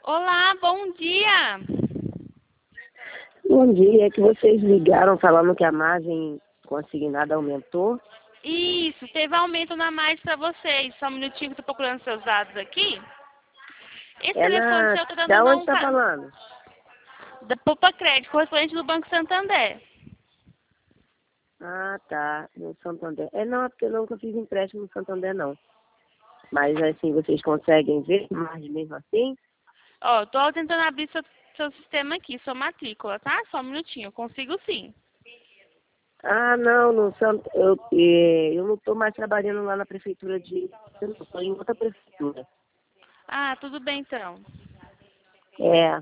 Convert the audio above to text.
Olá, bom dia. Bom dia, é que vocês ligaram falando que a margem consignada aumentou. Isso, teve aumento na mais para vocês. Só um minutinho que eu tô procurando seus dados aqui. Esse telefone seu tá dando Da onde não está falando? da Poupa Crédito, correspondente do Banco Santander. Ah, tá, no Santander. Não, é porque eu nunca fiz empréstimo no Santander, não. Mas, assim, vocês conseguem ver margem mesmo assim? Ó, tô tentando abrir seu sistema aqui, sua matrícula, tá? Só um minutinho, eu consigo sim. Ah, não, eu não estou mais trabalhando lá na prefeitura eu estou em outra prefeitura. Ah, tudo bem então. É,